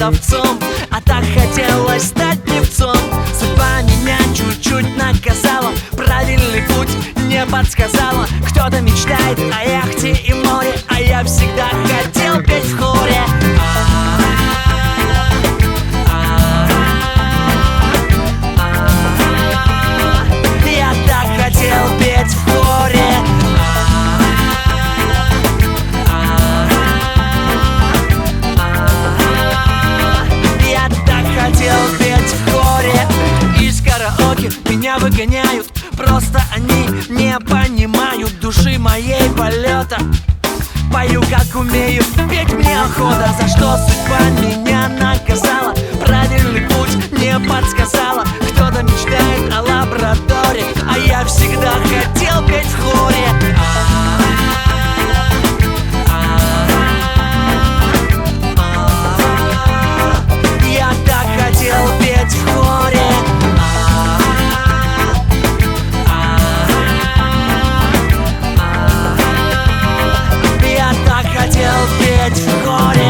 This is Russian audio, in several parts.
продавцом, а так хотелось стать певцом. Судьба меня чуть-чуть наказала, правильный путь не подсказала. Кто-то мечтает о яхте и море, а я всегда хотел петь в хоре. Я так хотел петь в хоре. Я так хотел петь в хоре. Из караоке меня выгоняют, просто они не понимают души моей полета. Пою как умею, петь мне охота. За что судьба меня наказала, правильный путь не подсказала. Кто-то мечтает о лабрадоре, а я всегда хотел петь в хоре. Я так хотел петь в хоре. Я так хотел петь в хоре.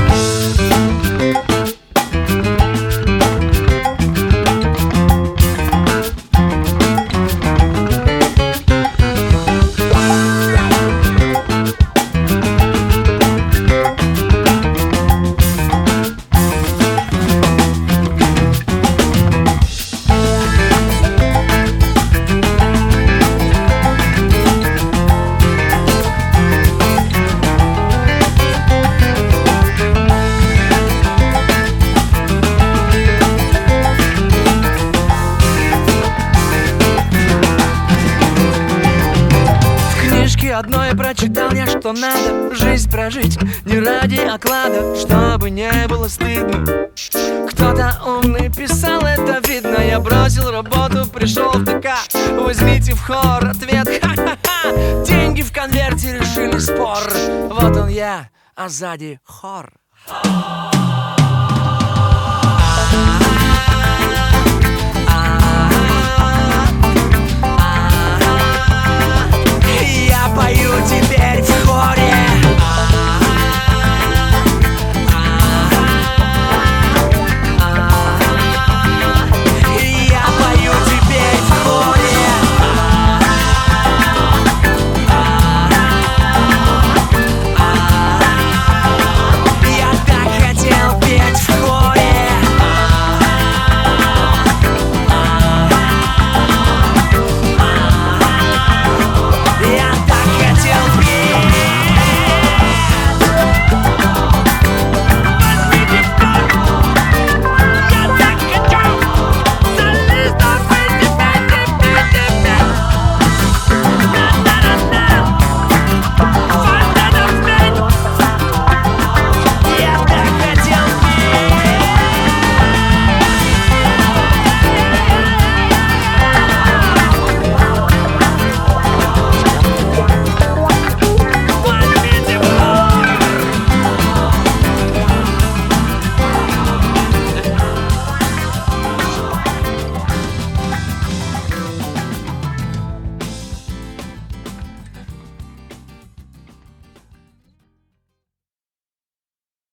Одной прочитал я, что надо жизнь прожить не ради оклада, чтобы не было стыдно. Кто-то умный писал, это видно. Я бросил работу, пришел в ТК. Возьмите в хор ответ, ха-ха-ха. Деньги в конверте решили спор. Вот он я, а сзади хор.